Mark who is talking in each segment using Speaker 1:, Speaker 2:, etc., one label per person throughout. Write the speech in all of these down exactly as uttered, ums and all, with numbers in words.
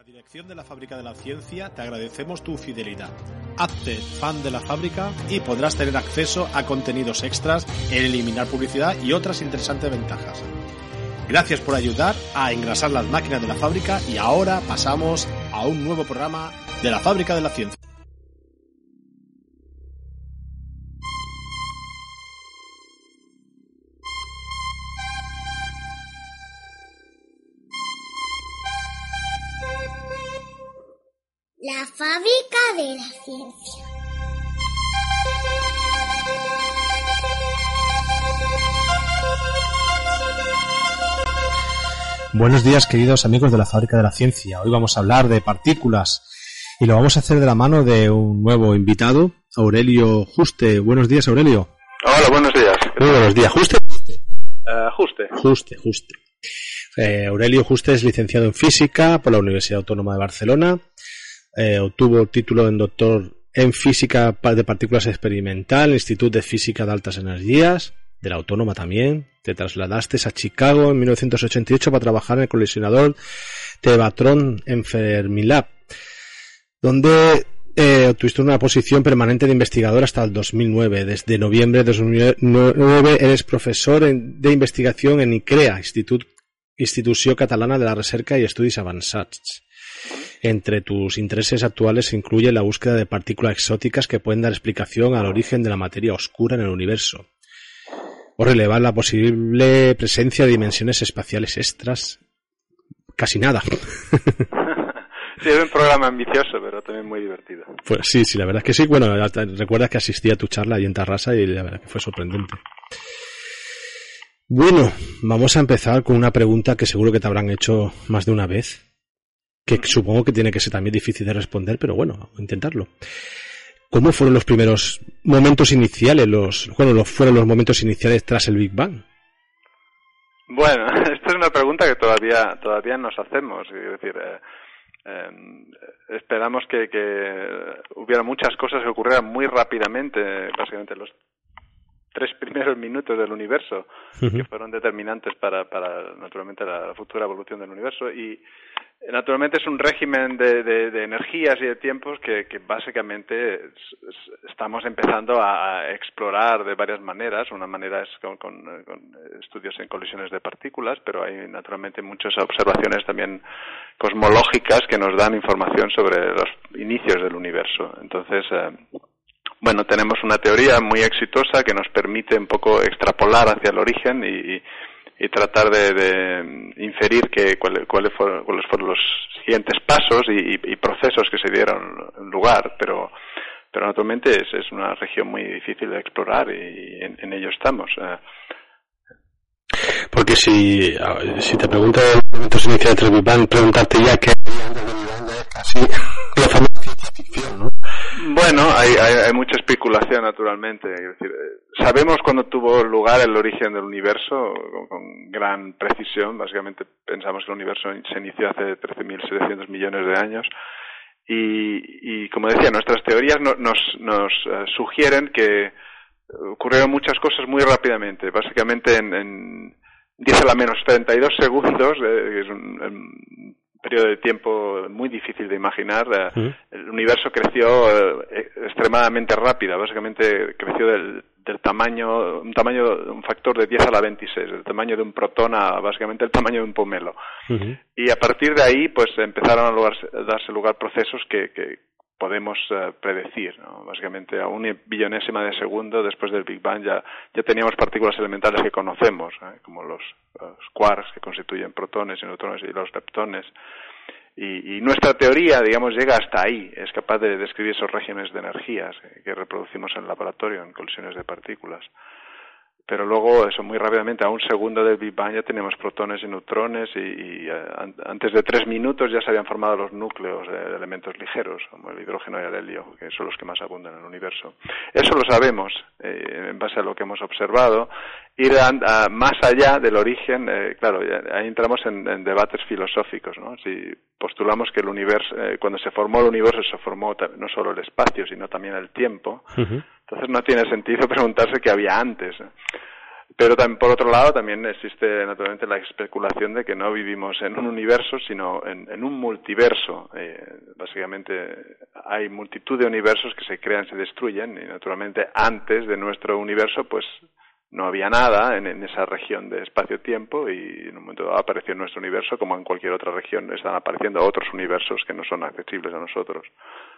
Speaker 1: Dirección de la Fábrica de la Ciencia te agradecemos tu fidelidad. Hazte fan de la fábrica y podrás tener acceso a contenidos extras, eliminar publicidad y otras interesantes ventajas. Gracias por ayudar a engrasar las máquinas de la fábrica y ahora pasamos a un nuevo programa de la Fábrica de la Ciencia.
Speaker 2: La Fábrica de la Ciencia.
Speaker 1: Buenos días, queridos amigos de la Fábrica de la Ciencia. Hoy vamos a hablar de partículas y lo vamos a hacer de la mano de un nuevo invitado, Aurelio Juste. Buenos días, Aurelio.
Speaker 3: Hola, buenos días.
Speaker 1: Muy buenos días. ¿Juste?
Speaker 3: Uh, Juste.
Speaker 1: Juste, Juste. Eh, Aurelio Juste es licenciado en Física por la Universidad Autónoma de Barcelona. Eh, obtuvo el título en doctor en Física de Partículas Experimental, Instituto de Física de Altas Energías, de la Autónoma también. Te trasladaste a Chicago en mil novecientos ochenta y ocho para trabajar en el colisionador Tevatron en Fermilab, donde eh, obtuviste una posición permanente de investigador hasta el dos mil nueve. Desde noviembre de dos mil nueve eres profesor en, de investigación en ICREA, Institut, Institució Catalana de la Recerca i Estudis Avançats. Entre tus intereses actuales se incluye la búsqueda de partículas exóticas que pueden dar explicación al origen de la materia oscura en el universo, o relevar la posible presencia de dimensiones espaciales extras. Casi nada.
Speaker 3: Sí, es un programa ambicioso, pero también muy divertido.
Speaker 1: Pues sí, sí, la verdad es que sí. Bueno, recuerdas que asistí a tu charla ahí en Tarrasa y la verdad que fue sorprendente. Bueno, vamos a empezar con una pregunta que seguro que te habrán hecho más de una vez, que supongo que tiene que ser también difícil de responder, pero bueno, vamos a intentarlo. ¿Cómo fueron los primeros momentos iniciales, los, bueno, los fueron los momentos iniciales tras el Big Bang?
Speaker 3: Bueno, esta es una pregunta que todavía todavía nos hacemos, es decir, eh, eh, esperamos que, que hubiera muchas cosas que ocurrieran muy rápidamente, básicamente los tres primeros minutos del universo, uh-huh. que fueron determinantes para, para naturalmente la, la futura evolución del universo, y naturalmente es un régimen de, de, de energías y de tiempos que, que básicamente es, es, estamos empezando a, a explorar de varias maneras. Una manera es con, con, con estudios en colisiones de partículas, pero hay naturalmente muchas observaciones también cosmológicas que nos dan información sobre los inicios del universo. Entonces, eh, bueno, tenemos una teoría muy exitosa que nos permite un poco extrapolar hacia el origen y, y y tratar de, de inferir que, cuáles, cuáles, fueron, cuáles fueron los siguientes pasos y, y, y procesos que se dieron lugar, pero pero naturalmente es, es una región muy difícil de explorar y en, en ello estamos.
Speaker 1: Porque si, si te pregunto en los momentos iniciales del Big Bang, preguntarte ya qué es casi la famosa ciencia ficción, ¿no?
Speaker 3: Bueno, hay, hay, hay mucha especulación, naturalmente. Es decir, sabemos cuándo tuvo lugar el origen del universo con, con gran precisión. Básicamente pensamos que el universo se inició hace trece mil setecientos millones de años. Y, y como decía, nuestras teorías no, nos, nos uh, sugieren que ocurrieron muchas cosas muy rápidamente. Básicamente en, en diez a la menos treinta y dos segundos, eh, es un, un periodo de tiempo muy difícil de imaginar. ¿Sí? El universo creció eh, extremadamente rápido, básicamente creció del, del tamaño, un tamaño, un factor de diez a la veintiséis, el tamaño de un protón a básicamente el tamaño de un pomelo. Uh-huh. Y a partir de ahí, pues empezaron a, lugar, a darse lugar procesos que, que podemos uh, predecir, ¿no? Básicamente a una billonésima de segundo después del Big Bang ya, ya teníamos partículas elementales que conocemos, ¿eh? Como los, los quarks que constituyen protones y neutrones y los leptones. Y, y nuestra teoría, digamos, llega hasta ahí, es capaz de describir esos regímenes de energías eh, que reproducimos en el laboratorio, en colisiones de partículas. Pero luego, eso muy rápidamente, a un segundo del Big Bang ya teníamos protones y neutrones y, y uh, antes de tres minutos ya se habían formado los núcleos de, de elementos ligeros, como el hidrógeno y el helio, que son los que más abundan en el universo. Eso lo sabemos eh, en base a lo que hemos observado. Ir a, a, más allá del origen, eh, claro, ya, ahí entramos en, en debates filosóficos, ¿no? Si postulamos que el universo, eh, cuando se formó el universo, se formó no solo el espacio, sino también el tiempo. Uh-huh. Entonces no tiene sentido preguntarse qué había antes. Pero también, por otro lado, también existe naturalmente la especulación de que no vivimos en un universo, sino en, en un multiverso. Eh, básicamente hay multitud de universos que se crean, se destruyen, y naturalmente antes de nuestro universo, pues no había nada en, en esa región de espacio-tiempo, y en un momento dado apareció nuestro universo, como en cualquier otra región están apareciendo otros universos que no son accesibles a nosotros.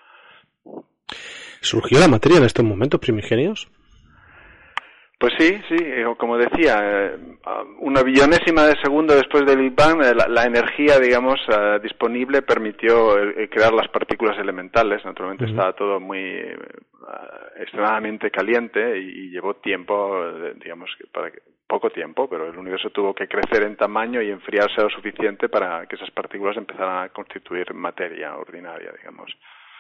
Speaker 1: ¿Surgió la materia en estos momentos primigenios?
Speaker 3: Pues sí, sí, como decía, una billonésima de segundo después del Big Bang, la, la energía, digamos, uh, disponible permitió crear las partículas elementales. Naturalmente uh-huh. estaba todo muy uh, extremadamente caliente y, y llevó tiempo, digamos, para que, poco tiempo, pero el universo tuvo que crecer en tamaño y enfriarse lo suficiente para que esas partículas empezaran a constituir materia ordinaria, digamos.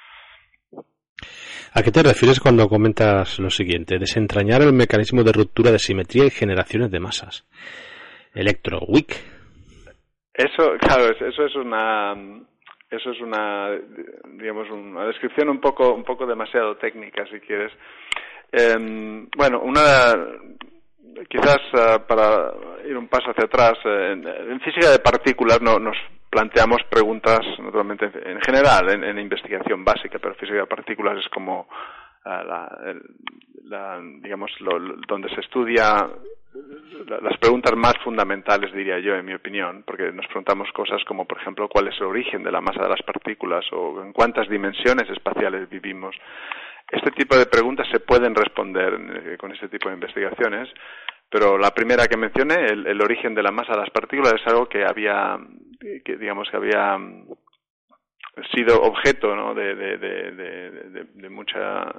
Speaker 1: ¿A qué te refieres cuando comentas lo siguiente? Desentrañar el mecanismo de ruptura de simetría y generaciones de masas. Electroweak.
Speaker 3: Eso, claro, eso es una, eso es una, digamos, una descripción un poco, un poco demasiado técnica, si quieres. Eh, bueno, una, quizás uh, para ir un paso hacia atrás, eh, en, en física de partículas no, nos planteamos preguntas, naturalmente, en general, en, en investigación básica, pero física de partículas es como uh, la, el, la, digamos, lo, lo, donde se estudia la, las preguntas más fundamentales, diría yo, en mi opinión, porque nos preguntamos cosas como, por ejemplo, cuál es el origen de la masa de las partículas o en cuántas dimensiones espaciales vivimos. Este tipo de preguntas se pueden responder eh, con este tipo de investigaciones, pero la primera que mencioné, el, el origen de la masa de las partículas, es algo que había, que digamos que había sido objeto, ¿no?, de, de, de, de, de, de mucha,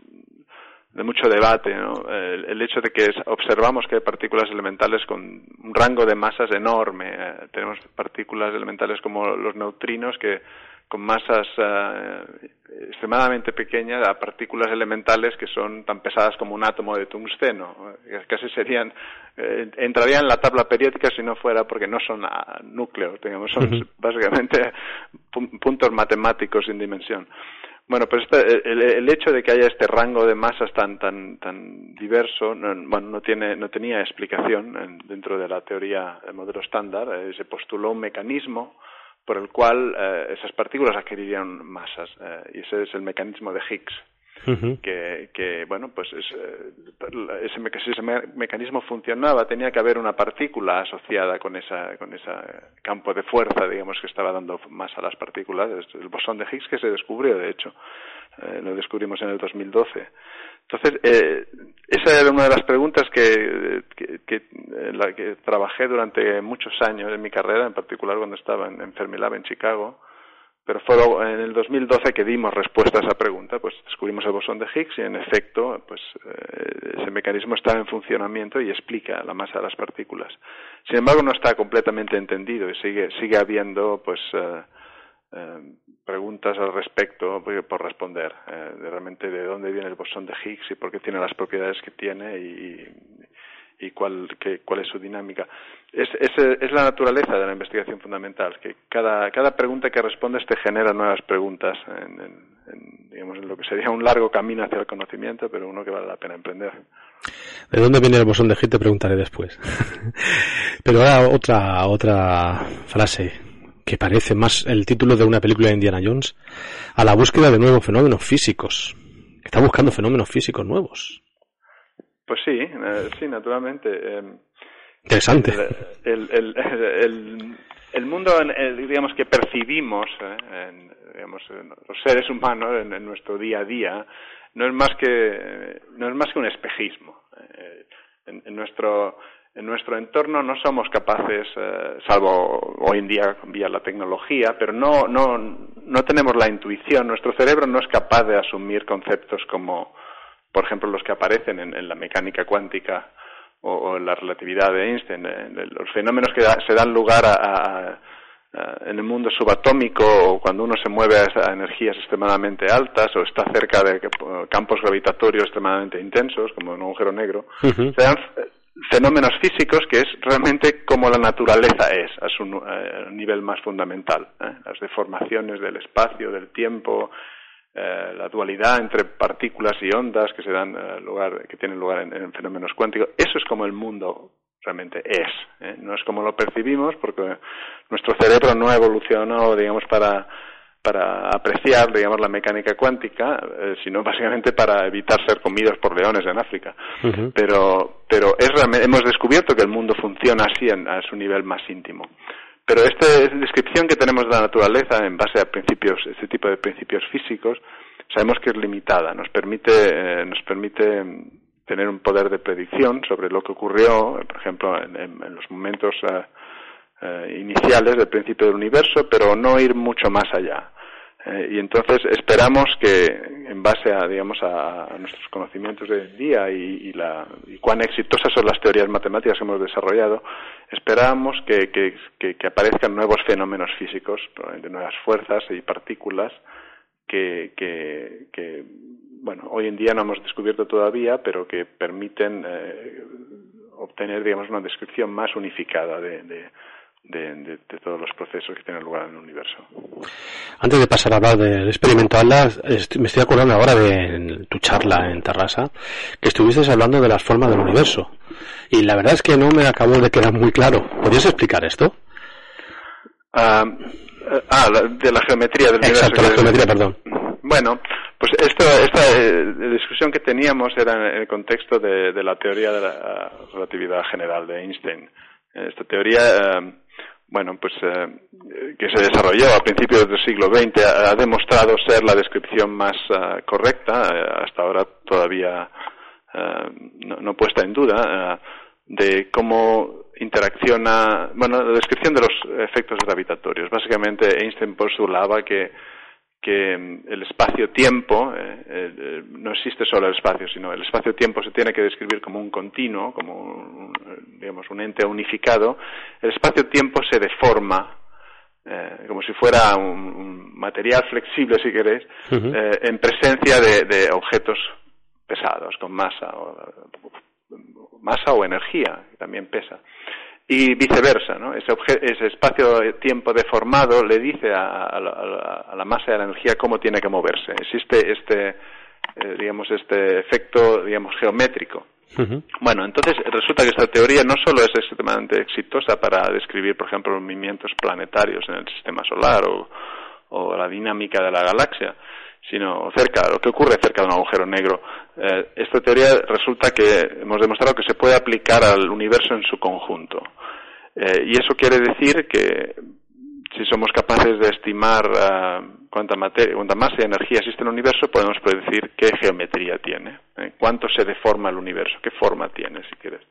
Speaker 3: de mucho debate, ¿no? El, el hecho de que observamos que hay partículas elementales con un rango de masas enorme. Eh, tenemos partículas elementales como los neutrinos que con masas uh, extremadamente pequeñas, a partículas elementales que son tan pesadas como un átomo de tungsteno. Casi serían, eh, entrarían en la tabla periódica si no fuera porque no son uh, núcleos, digamos, son uh-huh. básicamente pu- puntos matemáticos sin dimensión. Bueno, pues este, el, el hecho de que haya este rango de masas tan tan tan diverso, no, bueno, no tiene no tenía explicación en, dentro de la teoría del modelo estándar. Eh, se postuló un mecanismo por el cual eh, esas partículas adquirirían masas, eh, y ese es el mecanismo de Higgs. Uh-huh. que, que bueno, pues es, eh, ese, me- si ese me- mecanismo funcionaba, tenía que haber una partícula asociada con esa con ese campo de fuerza, digamos, que estaba dando masa a las partículas. Es el bosón de Higgs, que se descubrió, de hecho, eh, lo descubrimos en el dos mil doce. Entonces, eh, esa era una de las preguntas que, que, que en la que trabajé durante muchos años en mi carrera, en particular cuando estaba en, en Fermilab en Chicago. Pero fue en el dos mil doce que dimos respuesta a esa pregunta. Pues descubrimos el bosón de Higgs y, en efecto, pues eh, ese mecanismo está en funcionamiento y explica la masa de las partículas. Sin embargo, no está completamente entendido y sigue sigue habiendo pues eh, eh, preguntas al respecto por responder, eh, de realmente de dónde viene el bosón de Higgs y por qué tiene las propiedades que tiene y, y cuál, qué, cuál es su dinámica. Es, es, es la naturaleza de la investigación fundamental, que cada, cada pregunta que respondes te genera nuevas preguntas en, en, en, digamos, en lo que sería un largo camino hacia el conocimiento, pero uno que vale la pena emprender.
Speaker 1: ¿De dónde viene el bosón de Higgs? Te preguntaré después. Pero ahora otra, otra frase que parece más el título de una película de Indiana Jones: a la búsqueda de nuevos fenómenos físicos. Está buscando fenómenos físicos nuevos.
Speaker 3: Pues sí, eh, sí, naturalmente. Eh,
Speaker 1: Interesante.
Speaker 3: El, el, el, el, el mundo, el, digamos, que percibimos, eh, en, digamos, en los seres humanos en, en nuestro día a día, no es más que no es más que un espejismo. Eh, en, en nuestro en nuestro entorno no somos capaces, eh, salvo hoy en día vía la tecnología, pero no no no tenemos la intuición. Nuestro cerebro no es capaz de asumir conceptos como, por ejemplo, los que aparecen en, en la mecánica cuántica o, o en la relatividad de Einstein, en, en los fenómenos que da, se dan lugar a, a, a, en el mundo subatómico, o cuando uno se mueve a, a energías extremadamente altas o está cerca de campos gravitatorios extremadamente intensos, como un agujero negro. Uh-huh. Se dan fenómenos físicos que es realmente como la naturaleza es, a su a nivel más fundamental, ¿eh? Las deformaciones del espacio, del tiempo, eh, la dualidad entre partículas y ondas que se dan eh, lugar, que tienen lugar en, en fenómenos cuánticos. Eso es como el mundo realmente es, ¿eh? No es como lo percibimos, porque nuestro cerebro no ha evolucionado, digamos, para para apreciar, digamos, la mecánica cuántica, eh, sino básicamente para evitar ser comidos por leones en África. Uh-huh. Pero, pero es realmente, hemos descubierto que el mundo funciona así en, a su nivel más íntimo. Pero esta descripción que tenemos de la naturaleza en base a principios, este tipo de principios físicos, sabemos que es limitada. Nos permite, eh, nos permite tener un poder de predicción sobre lo que ocurrió, por ejemplo, en, en, en los momentos uh, uh, iniciales del principio del universo, pero no ir mucho más allá. Eh, y entonces esperamos que, en base a, digamos, a, a nuestros conocimientos de hoy en día y, y, la, y cuán exitosas son las teorías matemáticas que hemos desarrollado, esperamos que, que, que, que aparezcan nuevos fenómenos físicos, probablemente nuevas fuerzas y partículas que, que, que, bueno, hoy en día no hemos descubierto todavía, pero que permiten eh, obtener, digamos, una descripción más unificada de, de De, de, de todos los procesos que tienen lugar en el universo.
Speaker 1: Antes de pasar a hablar del experimento Atlas, me estoy acordando ahora de tu charla en Terrassa, que estuviste hablando de las formas del universo. Y la verdad es que no me acabó de quedar muy claro. ¿Podrías explicar esto?
Speaker 3: Uh, ah, de la geometría del universo.
Speaker 1: Exacto, la geometría, perdón.
Speaker 3: Bueno, pues esto, esta eh, discusión que teníamos era en el contexto de, de la teoría de la relatividad general de Einstein. Esta teoría, eh, bueno, pues eh, que se desarrolló a principios del siglo veinte, ha, ha demostrado ser la descripción más uh, correcta, eh, hasta ahora todavía uh, no, no puesta en duda, uh, de cómo interacciona, bueno, la descripción de los efectos gravitatorios. Básicamente Einstein postulaba que que el espacio-tiempo, eh, eh, no existe solo el espacio, sino el espacio-tiempo se tiene que describir como un continuo, como un, digamos, un ente unificado. El espacio-tiempo se deforma, eh, como si fuera un, un material flexible, si queréis, uh-huh. eh, en presencia de, de objetos pesados, con masa o, masa o energía, que también pesa. Y viceversa, ¿no? Ese, obje- ese espacio-tiempo deformado le dice a, a, la, a la masa de la energía cómo tiene que moverse. Existe este, eh, digamos, este efecto, digamos, geométrico. Uh-huh. Bueno, entonces resulta que esta teoría no solo es extremadamente exitosa para describir, por ejemplo, los movimientos planetarios en el sistema solar o, o la dinámica de la galaxia, sino cerca, lo que ocurre cerca de un agujero negro. Eh, esta teoría resulta que hemos demostrado que se puede aplicar al universo en su conjunto. Eh, y eso quiere decir que si somos capaces de estimar uh, cuánta materia, cuánta masa y energía existe en el universo, podemos predecir qué geometría tiene, eh, cuánto se deforma el universo, qué forma tiene, si quieres.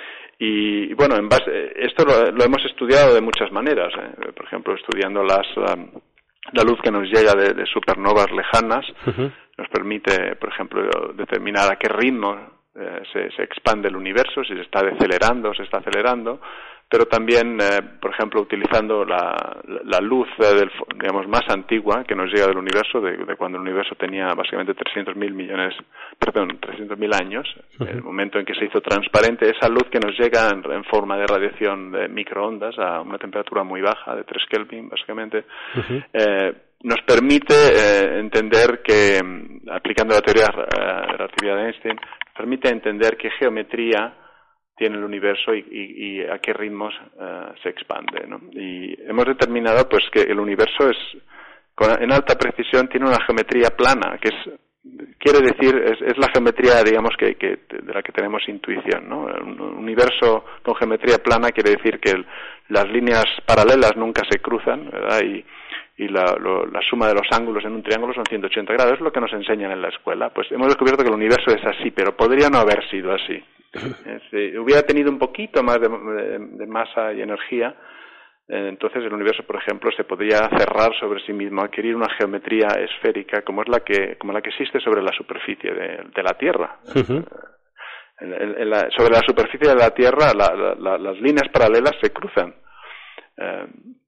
Speaker 3: Y, bueno, en base, esto lo, lo hemos estudiado de muchas maneras, eh, por ejemplo, estudiando las um, la luz que nos llega de, de supernovas lejanas. Uh-huh. Nos permite, por ejemplo, determinar a qué ritmo eh, se, se expande el universo, si se está decelerando o se está acelerando, pero también, eh, por ejemplo, utilizando la, la luz, eh, del, digamos, más antigua que nos llega del universo, de, de cuando el universo tenía básicamente trescientos mil millones, perdón, trescientos mil años, uh-huh. el momento en que se hizo transparente, esa luz que nos llega en, en forma de radiación de microondas a una temperatura muy baja, de tres Kelvin, básicamente, uh-huh. eh, nos permite eh, entender que, aplicando la teoría eh, de relatividad de Einstein, permite entender qué geometría tiene el universo y, y, y a qué ritmos uh, se expande, ¿no? Y hemos determinado, pues, que el universo es, con, en alta precisión, tiene una geometría plana, que es, quiere decir, es, es la geometría, digamos, que, que de la que tenemos intuición, ¿no? Un universo con geometría plana quiere decir que el, las líneas paralelas nunca se cruzan, ¿verdad? Y, y la, lo, la suma de los ángulos en un triángulo son ciento ochenta grados, es lo que nos enseñan en la escuela. Pues hemos descubierto que el universo es así, pero podría no haber sido así. Si hubiera tenido un poquito más de, de, de masa y energía, eh, entonces el universo, por ejemplo, se podría cerrar sobre sí mismo, adquirir una geometría esférica como es la que como la que existe sobre la superficie de, de la Tierra. Uh-huh. En, en, en la, sobre la superficie de la Tierra, la, la, la, las líneas paralelas se cruzan. Eh,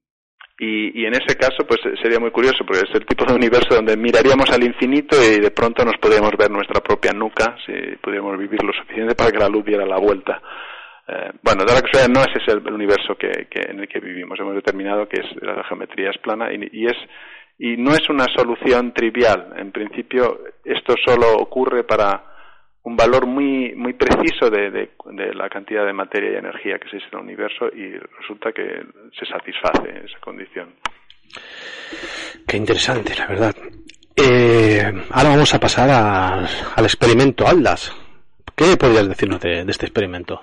Speaker 3: Y, y en ese caso, pues sería muy curioso, porque es el tipo de universo donde miraríamos al infinito y de pronto nos podríamos ver nuestra propia nuca, si pudiéramos vivir lo suficiente para que la luz diera la vuelta. Eh, bueno, de la que sea, no ese es el universo que, que, en el que vivimos. Hemos determinado que es, la geometría es plana y, y es y no es una solución trivial. En principio, esto solo ocurre para un valor muy muy preciso de, de, de la cantidad de materia y energía que existe en el universo, y resulta que se satisface esa condición.
Speaker 1: Qué interesante, la verdad. Eh, ahora vamos a pasar a, al experimento ATLAS. ¿Qué podrías decirnos de, de este experimento?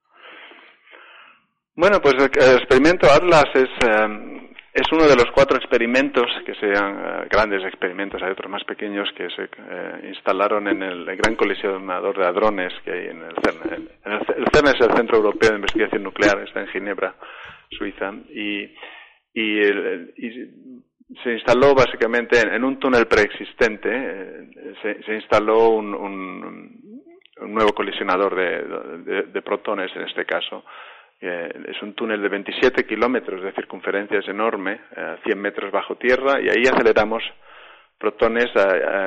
Speaker 3: Bueno, pues el, el experimento ATLAS es... Eh, Es uno de los cuatro experimentos que sean uh, grandes experimentos, hay otros más pequeños que se uh, instalaron en el, el gran colisionador de hadrones que hay en el CERN. En el, el CERN es el Centro Europeo de Investigación Nuclear, está en Ginebra, Suiza, y, y, el, y se instaló básicamente en, en un túnel preexistente, eh, se, se instaló un, un, un nuevo colisionador de, de, de protones en este caso. Eh, es un túnel de veintisiete kilómetros de circunferencia, es enorme, eh, cien metros bajo tierra, y ahí aceleramos protones a,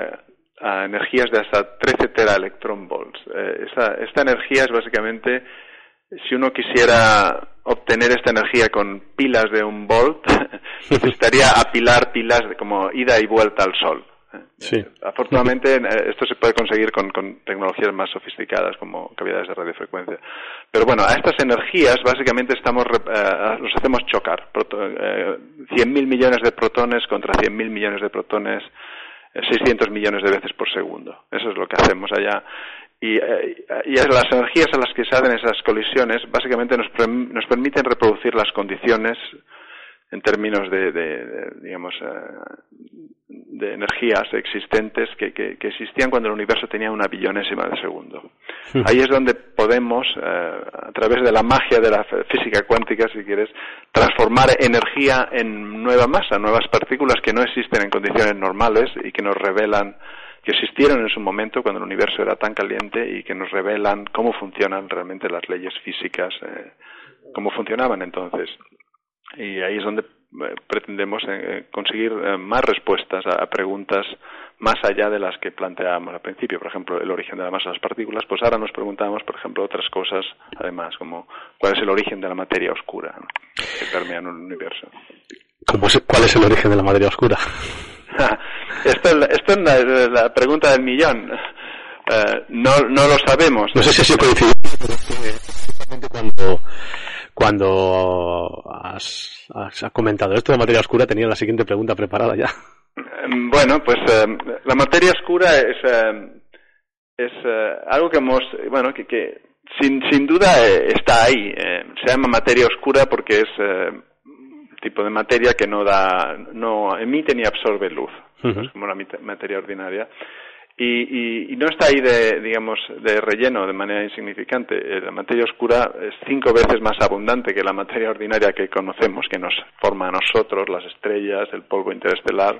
Speaker 3: a, a energías de hasta trece teraelectronvolts. Eh, esta, esta energía es básicamente, si uno quisiera obtener esta energía con pilas de un volt, necesitaría apilar pilas de como ida y vuelta al sol.
Speaker 1: Sí.
Speaker 3: Afortunadamente esto se puede conseguir con, con tecnologías más sofisticadas como cavidades de radiofrecuencia. Pero bueno, a estas energías básicamente estamos eh, los hacemos chocar. Eh, cien mil millones de protones contra cien mil millones de protones, eh, seiscientos millones de veces por segundo. Eso es lo que hacemos allá. Y, eh, y las energías a las que se hacen esas colisiones básicamente nos, pre nos permiten reproducir las condiciones en términos de, de, de digamos, uh, de energías existentes que, que, que existían cuando el universo tenía una billonésima de segundo. Sí. Ahí es donde podemos, uh, a través de la magia de la física cuántica, si quieres, transformar energía en nueva masa, nuevas partículas que no existen en condiciones normales y que nos revelan, que existieron en su momento cuando el universo era tan caliente, y que nos revelan cómo funcionan realmente las leyes físicas, eh, cómo funcionaban entonces. Y ahí es donde eh, pretendemos eh, conseguir eh, más respuestas a, a preguntas más allá de las que planteábamos al principio. Por ejemplo, el origen de la masa de las partículas. Pues ahora nos preguntamos, por ejemplo, otras cosas, además, como cuál es el origen de la materia oscura, ¿no?, que permea en el universo.
Speaker 1: ¿Cómo se, ¿Cuál es el origen de la materia oscura?
Speaker 3: esto, esto es la, la pregunta del millón. Uh, no, no lo sabemos.
Speaker 1: No sé si eso coincide, pero cuando... Cuando has, has comentado esto de materia oscura, tenía la siguiente pregunta preparada ya.
Speaker 3: Bueno, pues eh, la materia oscura es eh, es eh, algo que hemos, bueno, que, que sin sin duda eh, está ahí. Eh, se llama materia oscura porque es eh, un tipo de materia que no da, no emite ni absorbe luz, uh-huh. Es como la materia ordinaria. Y, y, y no está ahí de, digamos, de relleno de manera insignificante. La materia oscura es cinco veces más abundante que la materia ordinaria que conocemos, que nos forma a nosotros, las estrellas, el polvo interestelar.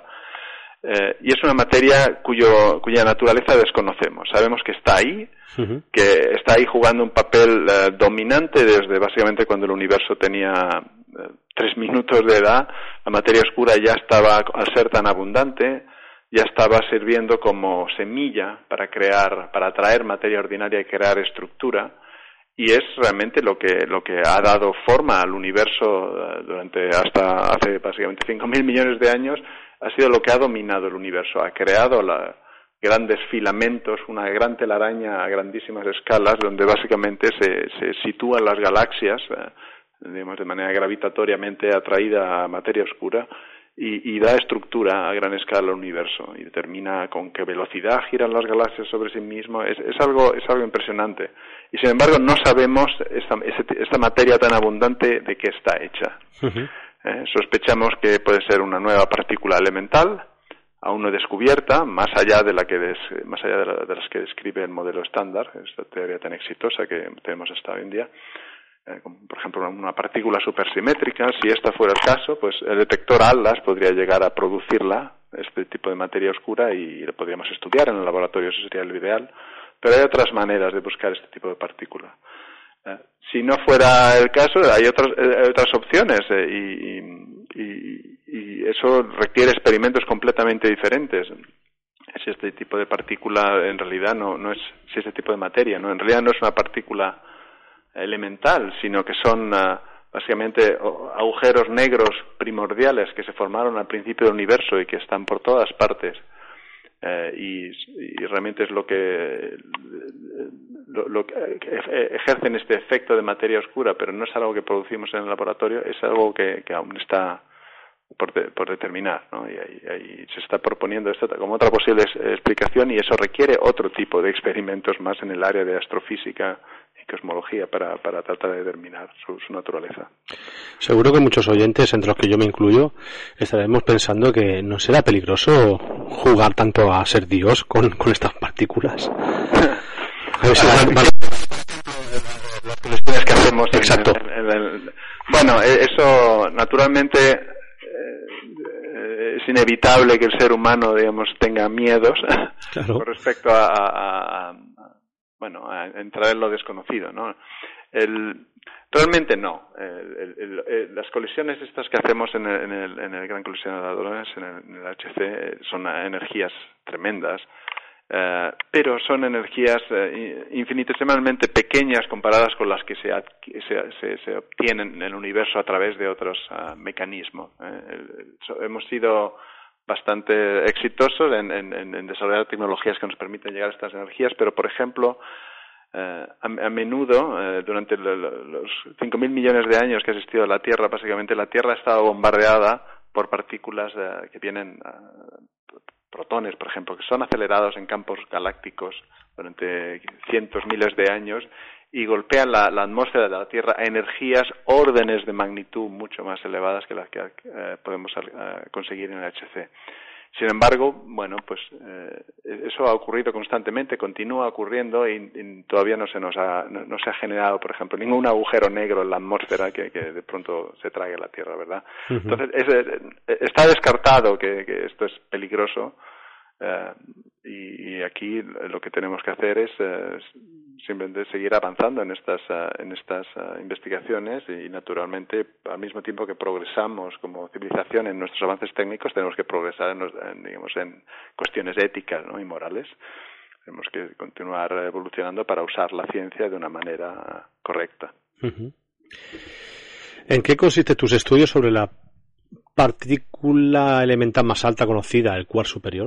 Speaker 3: Eh, y es una materia cuyo, cuya naturaleza desconocemos. Sabemos que está ahí, uh-huh. que está ahí jugando un papel eh, dominante desde básicamente cuando el universo tenía eh, tres minutos de edad. La materia oscura ya estaba, al ser tan abundante, ya estaba sirviendo como semilla para crear, para atraer materia ordinaria y crear estructura, y es realmente lo que lo que ha dado forma al universo durante hasta hace básicamente cinco mil millones de años. Ha sido lo que ha dominado el universo, ha creado la, grandes filamentos, una gran telaraña a grandísimas escalas, donde básicamente se, se sitúan las galaxias, eh, digamos, de manera gravitatoriamente atraída a materia oscura. Y, y da estructura a gran escala al universo y determina con qué velocidad giran las galaxias sobre sí mismo. Es, es algo es algo impresionante. Y sin embargo no sabemos esta, esta materia tan abundante de qué está hecha. Uh-huh. Eh, sospechamos que puede ser una nueva partícula elemental, aún no descubierta, más allá de la que des, más allá de, la, de las que describe el modelo estándar, esta teoría tan exitosa que tenemos hasta hoy en día. Eh, como por ejemplo una partícula supersimétrica. Si esta fuera el caso, pues el detector ATLAS podría llegar a producirla, este tipo de materia oscura, y lo podríamos estudiar en el laboratorio, eso sería lo ideal, pero hay otras maneras de buscar este tipo de partícula. Eh, si no fuera el caso, hay otras, eh, otras opciones, eh, y, y, y eso requiere experimentos completamente diferentes. Si este tipo de partícula en realidad no, no es, si este tipo de materia, no, en realidad no es una partícula elemental, sino que son uh, básicamente agujeros negros primordiales que se formaron al principio del universo y que están por todas partes. Eh, y, y realmente es lo que, lo, lo que ejercen este efecto de materia oscura, pero no es algo que producimos en el laboratorio, es algo que, que aún está por, de, por determinar, ¿no? Y ahí, ahí se está proponiendo esto como otra posible explicación, y eso requiere otro tipo de experimentos más en el área de astrofísica y cosmología para, para tratar de determinar su, su naturaleza.
Speaker 1: Seguro que muchos oyentes, entre los que yo me incluyo, estaremos pensando que no será peligroso jugar tanto a ser Dios con, con estas partículas. A ver si van, van...
Speaker 3: Las colecciones que hacemos.
Speaker 1: Exacto.
Speaker 3: En, en, en el... Bueno, eso naturalmente eh, es inevitable que el ser humano, digamos, tenga miedos, claro, con respecto a, a, a, bueno, a entrar en lo desconocido, ¿no? El, realmente no. El, el, el, las colisiones estas que hacemos en el, en el, en el Gran Colisionador de Hadrones, en el, en el H C, son energías tremendas. Uh, pero son energías uh, infinitesimalmente pequeñas comparadas con las que se, se, se, se obtienen en el universo a través de otros uh, mecanismos. Eh, el, so, hemos sido bastante exitosos en, en, en desarrollar tecnologías que nos permiten llegar a estas energías, pero, por ejemplo, uh, a, a menudo, uh, durante lo, lo, los cinco mil millones de años que ha existido la Tierra, básicamente la Tierra ha estado bombardeada por partículas uh, que vienen... Uh, protones, por ejemplo, que son acelerados en campos galácticos durante cientos, miles de años y golpean la, la atmósfera de la Tierra a energías, órdenes de magnitud mucho más elevadas que las que eh, podemos eh, conseguir en el H C. Sin embargo, bueno, pues eh, eso ha ocurrido constantemente, continúa ocurriendo y, y todavía no se nos ha, no, no se ha generado, por ejemplo, ningún agujero negro en la atmósfera que, que de pronto se trague a la Tierra, ¿verdad? Uh-huh. Entonces, es, está descartado que, que esto es peligroso eh, y, y aquí lo que tenemos que hacer es eh, simplemente seguir avanzando en estas uh, en estas uh, investigaciones y, naturalmente, al mismo tiempo que progresamos como civilización en nuestros avances técnicos, tenemos que progresar en, en, digamos, en cuestiones éticas, ¿no?, y morales. Tenemos que continuar evolucionando para usar la ciencia de una manera correcta.
Speaker 1: Uh-huh. ¿En qué consisten tus estudios sobre la partícula elemental más alta conocida, el quark superior?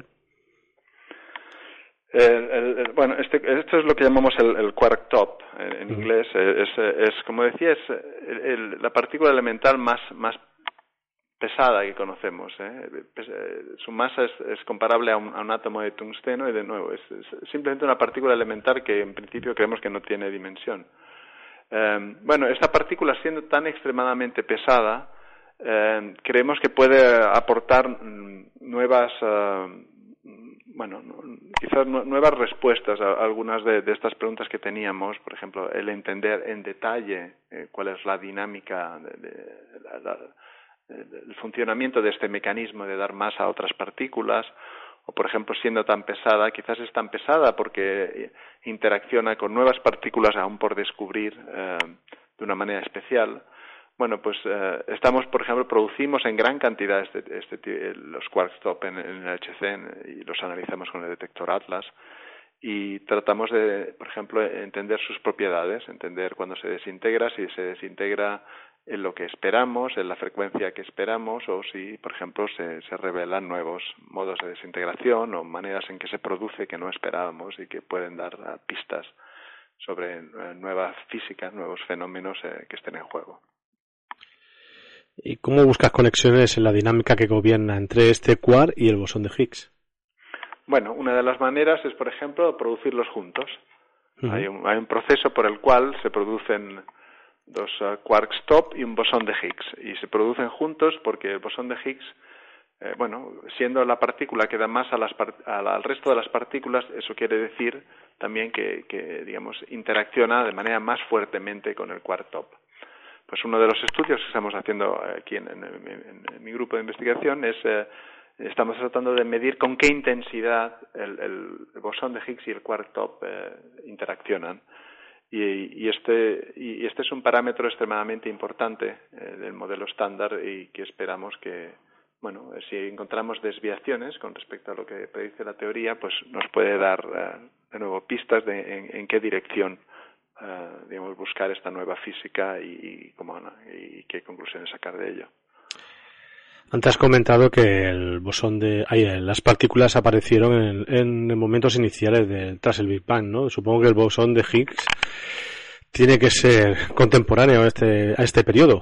Speaker 3: El, el, el, bueno, este, esto es lo que llamamos el, el quark top en, en uh-huh. inglés. Es, es, es, como decía, es el, el, la partícula elemental más, más pesada que conocemos, ¿eh? Su masa es, es comparable a un, a un átomo de tungsteno y, de nuevo, es, es simplemente una partícula elemental que en principio creemos que no tiene dimensión. Eh, bueno, esta partícula, siendo tan extremadamente pesada, eh, creemos que puede aportar mm, nuevas... Uh, bueno, quizás nuevas respuestas a algunas de, de estas preguntas que teníamos, por ejemplo, el entender en detalle eh, cuál es la dinámica, de, de, la, la, el funcionamiento de este mecanismo de dar masa a otras partículas, o por ejemplo, siendo tan pesada, quizás es tan pesada porque interacciona con nuevas partículas aún por descubrir eh, de una manera especial. Bueno, pues eh, estamos, por ejemplo, producimos en gran cantidad este, este, los quarks top en, en el H C y los analizamos con el detector Atlas y tratamos de, por ejemplo, entender sus propiedades, entender cuándo se desintegra, si se desintegra en lo que esperamos, en la frecuencia que esperamos, o si, por ejemplo, se, se revelan nuevos modos de desintegración o maneras en que se produce que no esperábamos y que pueden dar uh, pistas sobre uh, nueva física, nuevos fenómenos uh, que estén en juego.
Speaker 1: ¿Y cómo buscas conexiones en la dinámica que gobierna entre este quark y el bosón de Higgs?
Speaker 3: Bueno, una de las maneras es, por ejemplo, producirlos juntos. Uh-huh. Hay un, hay un proceso por el cual se producen dos uh, quarks top y un bosón de Higgs. Y se producen juntos porque el bosón de Higgs, eh, bueno, siendo la partícula que da más a las part- a la, al resto de las partículas, eso quiere decir también que, que, digamos, interacciona de manera más fuertemente con el quark top. Pues uno de los estudios que estamos haciendo aquí en, en, en, en mi grupo de investigación es, eh, estamos tratando de medir con qué intensidad el, el bosón de Higgs y el quark top eh, interaccionan. Y, y, este, y este es un parámetro extremadamente importante eh, del modelo estándar y que esperamos que, bueno, si encontramos desviaciones con respecto a lo que predice la teoría, pues nos puede dar, eh, de nuevo, pistas de en, en qué dirección uh, digamos, buscar esta nueva física y, y, cómo, y qué conclusiones sacar de ello.
Speaker 1: Antes has comentado que el bosón de, ay, las partículas aparecieron en, en momentos iniciales de, tras el Big Bang, ¿no? Supongo que el bosón de Higgs tiene que ser contemporáneo a este, a este periodo.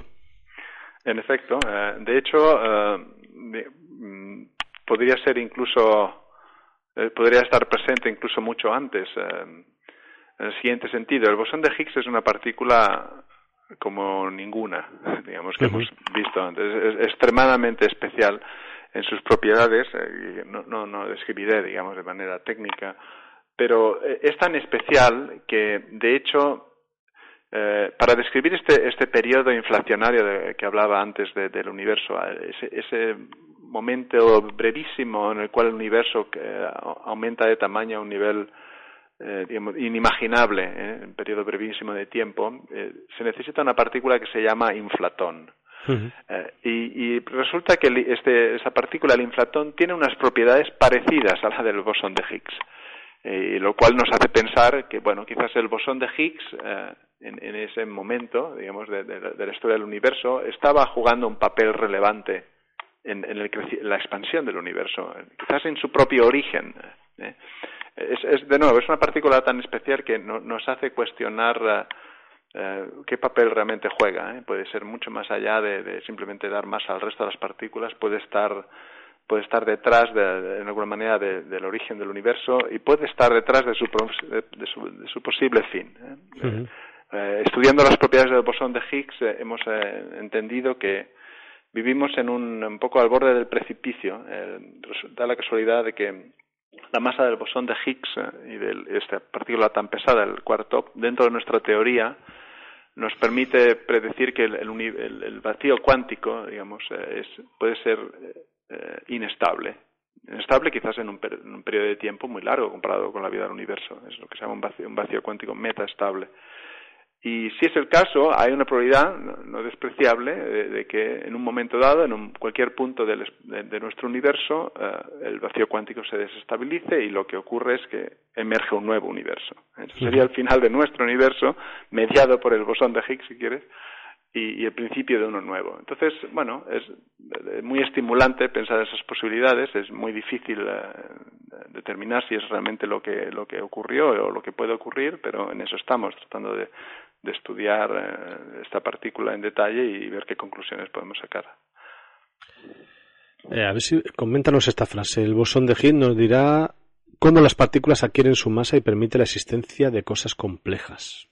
Speaker 1: En efecto, eh, de hecho, eh, de, mm, podría ser incluso, eh, podría estar presente incluso mucho antes. Eh, en el siguiente sentido, el bosón de Higgs es una partícula como ninguna, digamos, que uh-huh. hemos visto antes. Es, es extremadamente especial en sus propiedades, eh, no, no, no describiré, digamos, de manera técnica, pero eh, es tan especial que, de hecho, eh, para describir este, este periodo inflacionario de, que hablaba antes de, del universo, ese, ese momento brevísimo en el cual el universo eh, aumenta de tamaño a un nivel Eh, digamos, inimaginable, ¿eh? en un periodo brevísimo de tiempo, eh, se necesita una partícula que se llama inflatón. Uh-huh. Eh, y, y resulta que este, esa partícula, el inflatón, tiene unas propiedades parecidas a la del bosón de Higgs, eh, lo cual nos hace pensar que, bueno, quizás el bosón de Higgs, eh, en, en ese momento, digamos, de, de, de la historia del universo, estaba jugando un papel relevante en, en, el, en la expansión del universo, quizás en su propio origen, ¿eh? Es, es, de nuevo, es una partícula tan especial que no, nos hace cuestionar uh, uh, qué papel realmente juega, ¿eh? Puede ser mucho más allá de, de simplemente dar masa al resto de las partículas, puede estar puede estar detrás, de, de, de alguna manera, de, del origen del universo y puede estar detrás de su, de, de su, de su posible fin, ¿eh? Uh-huh. Uh, estudiando las propiedades del bosón de Higgs, eh, hemos eh, entendido que vivimos en un, un poco al borde del precipicio. Eh, da la casualidad de que la masa del bosón de Higgs eh, y de esta partícula tan pesada, el quark-top, dentro de nuestra teoría, nos permite predecir que el, el, el vacío cuántico, digamos, eh, es, puede ser eh, inestable. Inestable quizás en un, per, en un periodo de tiempo muy largo comparado con la vida del universo. Es lo que se llama un vacío, un vacío cuántico metaestable. Y si es el caso, hay una probabilidad no, no despreciable de, de que en un momento dado, en un, cualquier punto del, de, de nuestro universo, uh, el vacío cuántico se desestabilice y lo que ocurre es que emerge un nuevo universo. Eso sería el final de nuestro universo, mediado por el bosón de Higgs, si quieres, y, y el principio de uno nuevo. Entonces, bueno, es, es muy estimulante pensar esas posibilidades, es muy difícil uh, determinar si es realmente lo que, lo que ocurrió o lo que puede ocurrir, pero en eso estamos, tratando de de estudiar eh, esta partícula en detalle y ver qué conclusiones podemos sacar. Eh, a ver si coméntanos esta frase. El bosón de Higgs nos dirá cómo las partículas adquieren su masa y permite la existencia de cosas complejas.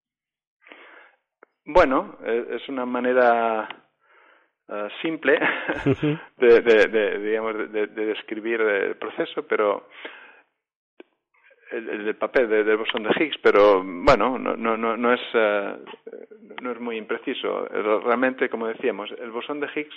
Speaker 3: Bueno, es una manera uh, simple de, de, de, digamos, de, de describir el proceso, pero el, el papel de, del bosón de Higgs, pero bueno, no, no, no, no es uh, no es muy impreciso. Realmente, como decíamos, el bosón de Higgs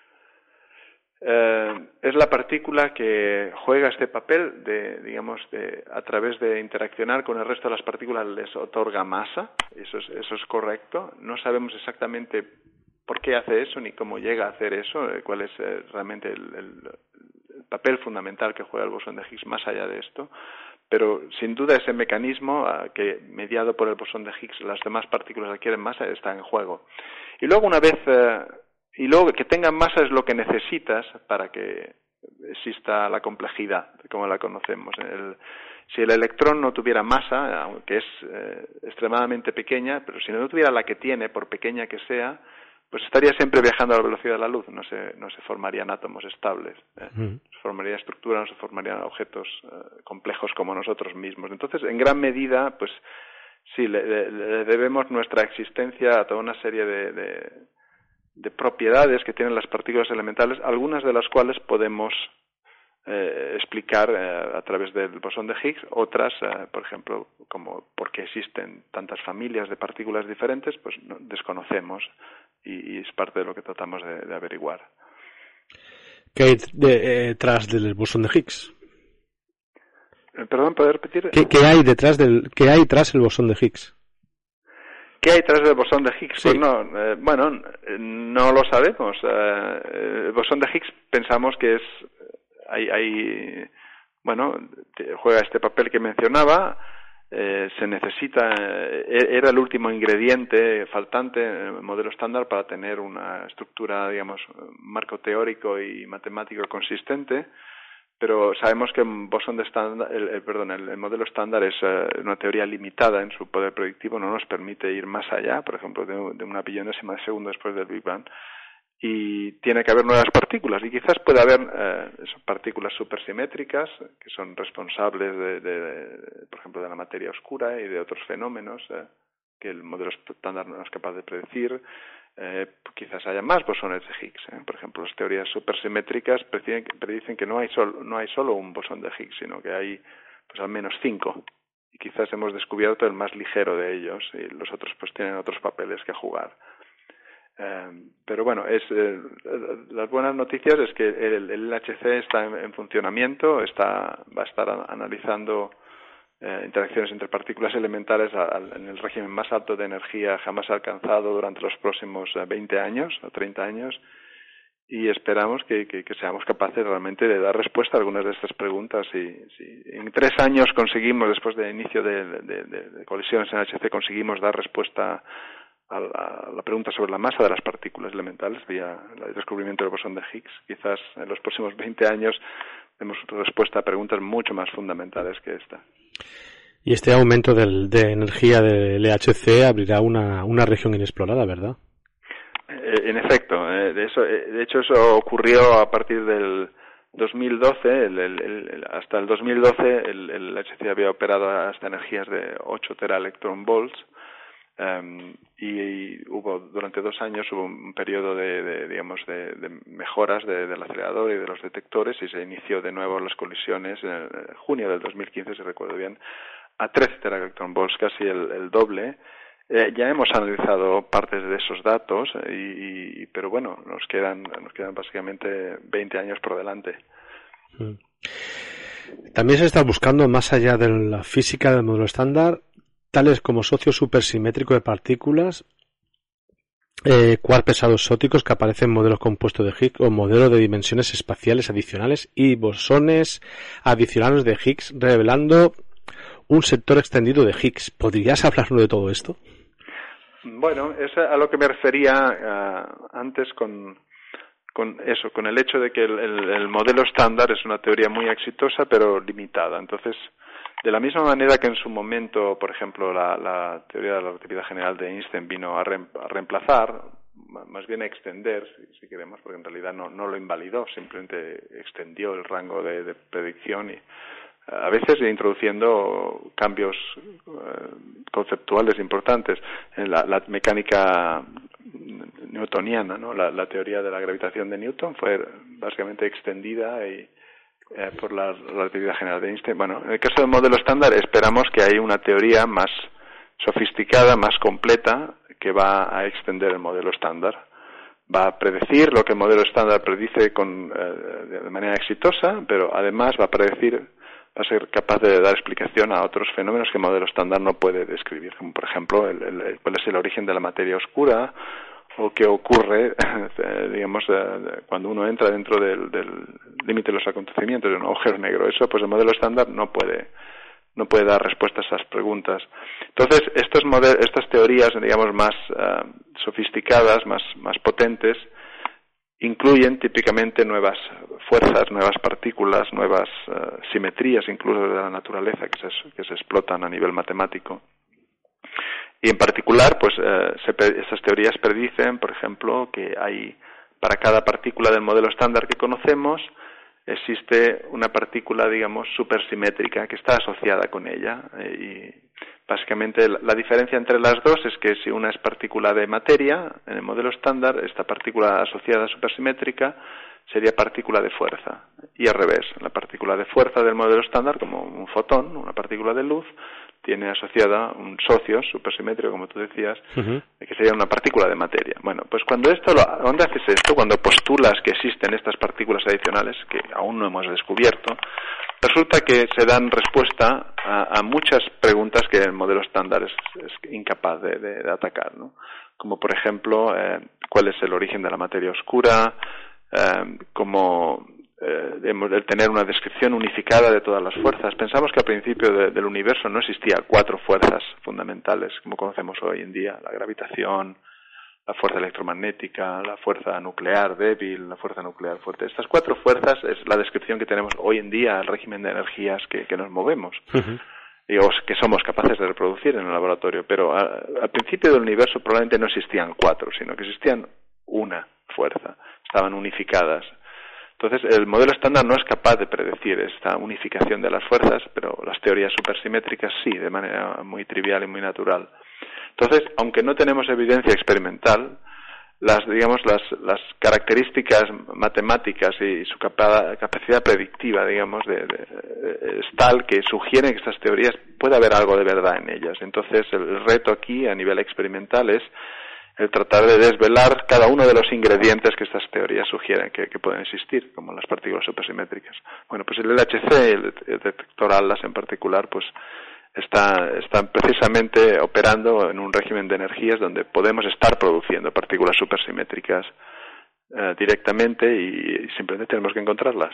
Speaker 3: uh, es la partícula que juega este papel de, digamos, de a través de interaccionar con el resto de las partículas les otorga masa. Eso es, eso es correcto. No sabemos exactamente por qué hace eso ni cómo llega a hacer eso, eh, cuál es eh, realmente el, el, el papel fundamental que juega el bosón de Higgs más allá de esto. Pero sin duda ese mecanismo uh, que mediado por el bosón de Higgs las demás partículas adquieren masa está en juego. Y luego una vez uh, y luego que tengan masa es lo que necesitas para que exista la complejidad como la conocemos. El, si el electrón no tuviera masa, aunque es eh, extremadamente pequeña, pero si no tuviera la que tiene, por pequeña que sea, pues estaría siempre viajando a la velocidad de la luz, no se, no se formarían átomos estables, ¿eh? Mm. Se formaría estructura, no se formarían objetos eh, complejos como nosotros mismos. Entonces, en gran medida, pues sí, le, le, le debemos nuestra existencia a toda una serie de, de, de propiedades que tienen las partículas elementales, algunas de las cuales podemos eh, explicar eh, a través del bosón de Higgs, otras, eh, por ejemplo, como por qué existen tantas familias de partículas diferentes, pues no, desconocemos. Y, y es parte de lo que tratamos de, de averiguar.
Speaker 1: ¿Qué hay detrás eh, del bosón de Higgs?
Speaker 3: Eh, Perdón, ¿puedo repetir?
Speaker 1: ¿Qué, qué hay detrás del, qué hay tras el bosón de Higgs?
Speaker 3: ¿Qué hay tras del bosón de Higgs?
Speaker 1: Sí.
Speaker 3: Pues no, eh, bueno, no lo sabemos. Eh, el bosón de Higgs pensamos que es, hay, hay, bueno, juega este papel que mencionaba. eh, se necesita, eh, era el último ingrediente faltante en el modelo estándar para tener una estructura, digamos, marco teórico y matemático consistente. Pero sabemos que un bosón de estándar, el, el, perdón, el, el modelo estándar es uh, una teoría limitada en su poder predictivo, no nos permite ir más allá, por ejemplo, de, de una billonésima de segundo después del Big Bang, y tiene que haber nuevas partículas, y quizás puede haber uh, partículas supersimétricas que son responsables, de, de, de, por ejemplo, de la materia oscura y de otros fenómenos uh, que el modelo estándar no es capaz de predecir. Eh, quizás haya más bosones de Higgs, ¿eh? Por ejemplo, las teorías supersimétricas predicen, predicen que no hay, sol, no hay solo un bosón de Higgs, sino que hay pues al menos cinco, y quizás hemos descubierto el más ligero de ellos, y los otros pues tienen otros papeles que jugar. Eh, pero bueno, es eh, las buenas noticias es que el, el L H C está en, en funcionamiento, está va a estar a, analizando Eh, interacciones entre partículas elementales a, a, en el régimen más alto de energía jamás alcanzado durante los próximos eh, veinte años o treinta años, y esperamos que, que, que seamos capaces realmente de dar respuesta a algunas de estas preguntas. Y si en tres años conseguimos, después del inicio de, de, de, de colisiones en L H C, conseguimos dar respuesta a la, a la pregunta sobre la masa de las partículas elementales vía el descubrimiento del bosón de Higgs, quizás en los próximos veinte años demos respuesta a preguntas mucho más fundamentales que esta.
Speaker 1: Y este aumento del, de energía del L H C abrirá una, una región inexplorada, ¿verdad?
Speaker 3: Eh, en efecto, eh, de, eso, eh, de hecho eso ocurrió a partir del dos mil doce, el, el, el, hasta el dos mil doce el, el L H C había operado hasta energías de ocho teraelectronvolts, um, y, y hubo durante dos años hubo un periodo de, de digamos de, de mejoras de, del acelerador y de los detectores, y se inició de nuevo las colisiones en, el, en junio del dos mil quince, si recuerdo bien, a trece teraelectronvolts, casi el, el doble. Eh, ya hemos analizado partes de esos datos, y, y pero bueno, nos quedan nos quedan básicamente veinte años por delante.
Speaker 1: También se está buscando, más allá de la física del modelo estándar, tales como socio supersimétrico de partículas, eh, quark pesados ópticos que aparecen en modelos compuestos de Higgs, o modelos de dimensiones espaciales adicionales y bosones adicionales de Higgs, revelando un sector extendido de Higgs. ¿Podrías hablarnos de todo esto?
Speaker 3: Bueno, es a lo que me refería uh, antes con, con eso, con el hecho de que el, el, el modelo estándar es una teoría muy exitosa pero limitada. Entonces, de la misma manera que en su momento, por ejemplo, la, la teoría de la relatividad general de Einstein vino a, re, a reemplazar, más bien a extender, si, si queremos, porque en realidad no, no lo invalidó, simplemente extendió el rango de, de predicción, y a veces introduciendo cambios uh, conceptuales importantes en la, la mecánica newtoniana, ¿no? La, la teoría de la gravitación de Newton fue básicamente extendida y, eh, por la relatividad general de Einstein. Bueno, en el caso del modelo estándar esperamos que hay una teoría más sofisticada, más completa, que va a extender el modelo estándar. Va a predecir lo que el modelo estándar predice con, eh, de manera exitosa, pero además va a predecir va a ser capaz de dar explicación a otros fenómenos que el modelo estándar no puede describir, como por ejemplo el, el, cuál es el origen de la materia oscura, o qué ocurre, digamos, cuando uno entra dentro del, del límite de los acontecimientos de un agujero negro. Eso, pues el modelo estándar no puede no puede dar respuesta a esas preguntas. Entonces, estos model, estas teorías, digamos, más uh, sofisticadas, más más potentes, incluyen típicamente nuevas fuerzas, nuevas partículas, nuevas uh, simetrías incluso de la naturaleza que se, que se explotan a nivel matemático. Y en particular, pues uh, se, esas teorías predicen, por ejemplo, que hay para cada partícula del modelo estándar que conocemos, existe una partícula, digamos, supersimétrica que está asociada con ella. Y básicamente la diferencia entre las dos es que si una es partícula de materia, en el modelo estándar, esta partícula asociada supersimétrica sería partícula de fuerza. Y al revés, la partícula de fuerza del modelo estándar, como un fotón, una partícula de luz, tiene asociada un socio supersimétrico, como tú decías, uh-huh. que sería una partícula de materia. Bueno, pues cuando esto lo, ¿dónde haces esto? Cuando postulas que existen estas partículas adicionales, que aún no hemos descubierto, resulta que se dan respuesta a, a muchas preguntas que el modelo estándar es, es incapaz de, de, de atacar, ¿no? Como por ejemplo, eh, ¿cuál es el origen de la materia oscura? Eh, como eh, el tener una descripción unificada de todas las fuerzas. Pensamos que al principio de, del universo no existía cuatro fuerzas fundamentales como conocemos hoy en día: la gravitación, la fuerza electromagnética, la fuerza nuclear débil, la fuerza nuclear fuerte. Estas cuatro fuerzas es la descripción que tenemos hoy en día al régimen de energías que, que nos movemos. Uh-huh. Y que somos capaces de reproducir en el laboratorio, pero a, al principio del universo probablemente no existían cuatro, sino que existían una fuerza, estaban unificadas. Entonces el modelo estándar no es capaz de predecir esta unificación de las fuerzas, pero las teorías supersimétricas sí, de manera muy trivial y muy natural. Entonces, aunque no tenemos evidencia experimental, las digamos las las características matemáticas y su capa, capacidad predictiva, digamos, de, de, de, es tal que sugieren que estas teorías puede haber algo de verdad en ellas. Entonces, el reto aquí a nivel experimental es el tratar de desvelar cada uno de los ingredientes que estas teorías sugieren que, que pueden existir, como las partículas supersimétricas. Bueno, pues el L H C, el, el detector ALAS en particular, pues Está, están precisamente operando en un régimen de energías donde podemos estar produciendo partículas supersimétricas eh, directamente y, y simplemente tenemos que encontrarlas.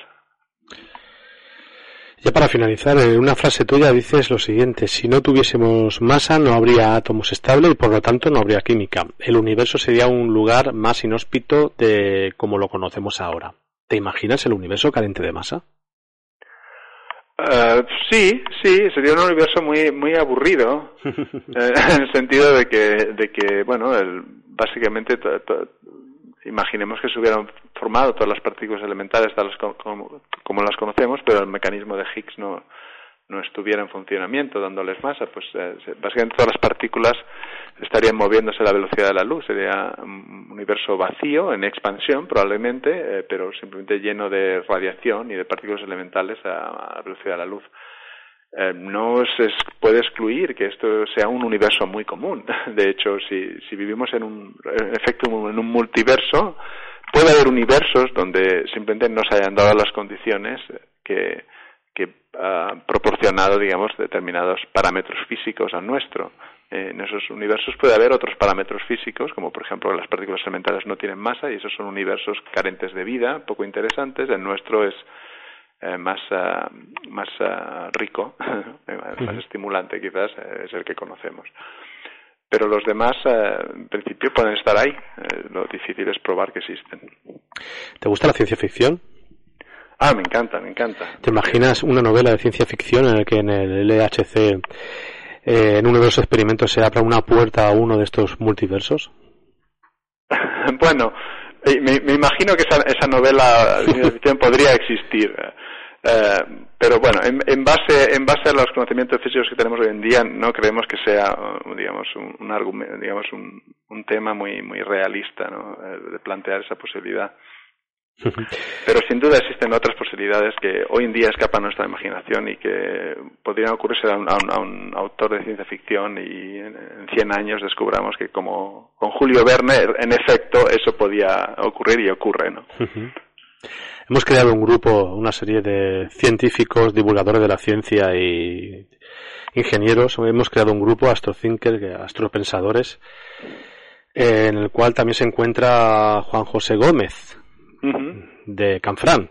Speaker 1: Ya para finalizar, en una frase tuya dices lo siguiente: si no tuviésemos masa no habría átomos estables y por lo tanto no habría química. El universo sería un lugar más inhóspito de como lo conocemos ahora. ¿Te imaginas el universo carente de masa?
Speaker 3: Uh, sí, sí, sería un universo muy muy aburrido eh, en el sentido de que de que bueno, el, básicamente to, to, imaginemos que se hubieran formado todas las partículas elementales tal como, como las conocemos, pero el mecanismo de Higgs no no estuviera en funcionamiento dándoles masa, pues eh, básicamente todas las partículas estarían moviéndose a la velocidad de la luz. Sería un universo vacío, en expansión probablemente, eh, pero simplemente lleno de radiación y de partículas elementales a, a velocidad de la luz. Eh, no se puede excluir que esto sea un universo muy común. De hecho, si, si vivimos en un en efecto en un multiverso, puede haber universos donde simplemente no se hayan dado las condiciones que que ha proporcionado, digamos, determinados parámetros físicos al nuestro. Eh, en esos universos puede haber otros parámetros físicos, como por ejemplo las partículas elementales no tienen masa y esos son universos carentes de vida, poco interesantes. El nuestro es eh, más uh, más uh, rico, más uh-huh. estimulante quizás, eh, es el que conocemos. Pero los demás, eh, en principio, pueden estar ahí. Eh, lo difícil es probar que existen.
Speaker 1: ¿Te gusta la ciencia ficción?
Speaker 3: Ah, me encanta, me encanta.
Speaker 1: ¿Te imaginas una novela de ciencia ficción en la que en el L H C, eh, en uno de los experimentos, se abra una puerta a uno de estos multiversos?
Speaker 3: Bueno, me, me imagino que esa, esa novela de ciencia ficción podría existir. Eh, pero bueno, en, en base en base a los conocimientos físicos que tenemos hoy en día, no creemos que sea, digamos, un, un argumento, digamos, un, un tema muy muy realista, ¿no? De plantear esa posibilidad. Pero sin duda existen otras posibilidades que hoy en día escapan a nuestra imaginación y que podrían ocurrirse a un, a un, a un autor de ciencia ficción y en, en cien años descubramos que como con Julio Verne, en efecto, eso podía ocurrir y ocurre, ¿no?
Speaker 1: Uh-huh. Hemos creado un grupo, una serie de científicos, divulgadores de la ciencia y ingenieros. Hemos creado un grupo, Astrothinker, Astropensadores, en el cual también se encuentra Juan José Gómez, uh-huh. de Canfrán,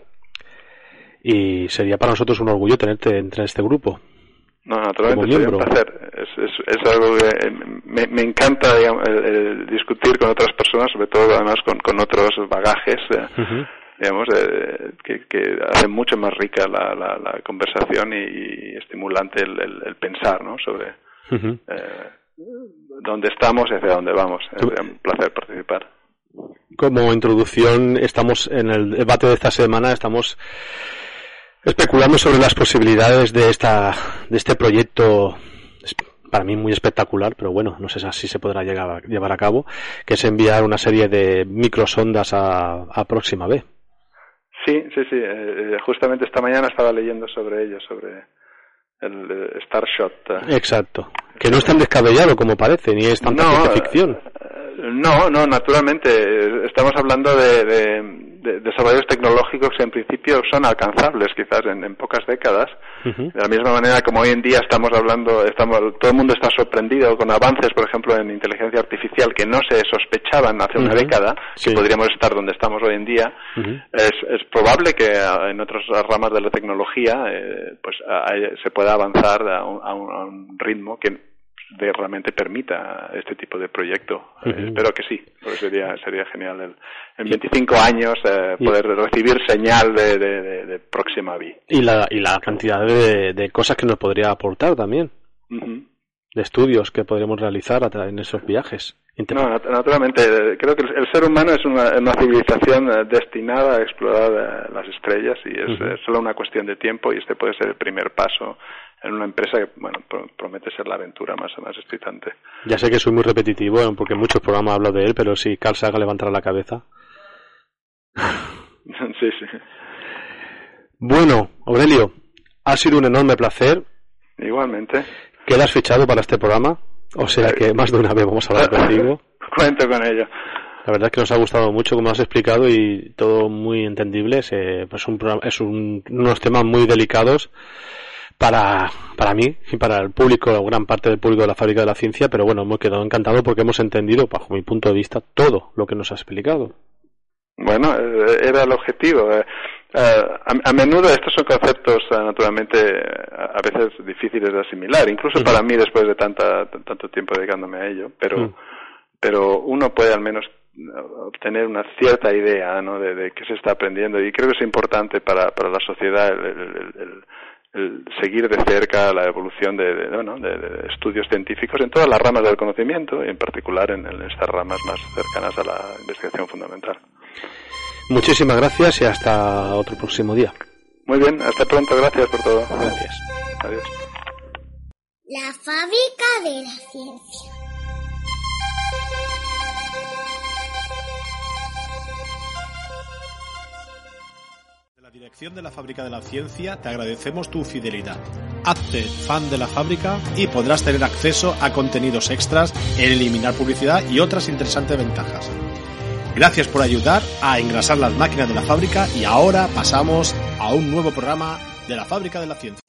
Speaker 1: y sería para nosotros un orgullo tenerte entre este grupo.
Speaker 3: No, naturalmente sería un placer. Es, es, es algo que me, me encanta, digamos, el, el discutir con otras personas, sobre todo además con, con otros bagajes, uh-huh. digamos, eh, que, que hacen mucho más rica la, la, la conversación y, y estimulante el, el, el pensar, ¿no? Sobre uh-huh. eh, dónde estamos y hacia dónde vamos. Es un placer participar.
Speaker 1: Como introducción, estamos en el debate de esta semana, estamos especulando sobre las posibilidades de esta de este proyecto, para mí muy espectacular, pero bueno, no sé si se podrá llegar a llevar a cabo, que es enviar una serie de microsondas a, a Próxima B.
Speaker 3: Sí, sí, sí. Eh, justamente esta mañana estaba leyendo sobre ello, sobre el eh, Starshot.
Speaker 1: Exacto. Que no es tan descabellado como parece, ni es tanta
Speaker 3: no,
Speaker 1: ciencia ficción.
Speaker 3: No, no, naturalmente. Estamos hablando de, de, de desarrollos tecnológicos que en principio son alcanzables quizás en, en pocas décadas. Uh-huh. De la misma manera como hoy en día estamos hablando, estamos, todo el mundo está sorprendido con avances, por ejemplo, en inteligencia artificial que no se sospechaban hace una uh-huh. década,
Speaker 1: sí.
Speaker 3: que podríamos estar donde estamos hoy en día. Uh-huh. Es, es probable que en otras ramas de la tecnología eh, pues hay, se pueda avanzar a un, a un, a un ritmo que de realmente permita este tipo de proyecto. Uh-huh. Eh, espero que sí, porque sería sería genial el, en veinticinco años eh, poder recibir señal de, de, de, de Próxima B.
Speaker 1: Y la y la cantidad de, de cosas que nos podría aportar también. Uh-huh. De estudios que podríamos realizar en esos viajes.
Speaker 3: No, naturalmente, creo que el ser humano es una, una civilización destinada a explorar las estrellas y es, uh-huh. es solo una cuestión de tiempo, y este puede ser el primer paso en una empresa que, bueno, promete ser la aventura más, más excitante.
Speaker 1: Ya sé que soy muy repetitivo, porque en muchos programas hablo de él, pero si Carl Sagan levantara la cabeza.
Speaker 3: Sí, sí.
Speaker 1: Bueno, Aurelio, ha sido un enorme placer.
Speaker 3: Igualmente.
Speaker 1: ¿Quedas fichado para este programa? O sea que más de una vez vamos a hablar contigo.
Speaker 3: Cuento con ello.
Speaker 1: La verdad es que nos ha gustado mucho como has explicado, y todo muy entendible. Es, eh, pues un programa, es un, unos temas muy delicados para para mí y para el público, o gran parte del público de la Fábrica de la Ciencia, pero bueno, hemos quedado encantados porque hemos entendido, bajo mi punto de vista, todo lo que nos ha explicado.
Speaker 3: Bueno, era el objetivo. Eh, a, a menudo estos son conceptos uh, naturalmente a veces difíciles de asimilar, incluso uh-huh. para mí después de tanta tanto tiempo dedicándome a ello, pero uh-huh. pero uno puede al menos obtener una cierta idea, ¿no?, de, de qué se está aprendiendo, y creo que es importante para para la sociedad el, el, el, el el seguir de cerca la evolución de, de, ¿no? de, de estudios científicos en todas las ramas del conocimiento, y en particular en, en estas ramas más cercanas a la investigación fundamental.
Speaker 1: Muchísimas gracias y hasta otro próximo día.
Speaker 3: Muy bien, hasta pronto, gracias por todo.
Speaker 1: Gracias.
Speaker 3: Adiós.
Speaker 2: La Fábrica de la Ciencia.
Speaker 4: Dirección de la Fábrica de la Ciencia, te agradecemos tu fidelidad. Hazte fan de la fábrica y podrás tener acceso a contenidos extras, eliminar publicidad y otras interesantes ventajas. Gracias por ayudar a engrasar las máquinas de la fábrica, y ahora pasamos a un nuevo programa de la Fábrica de la Ciencia.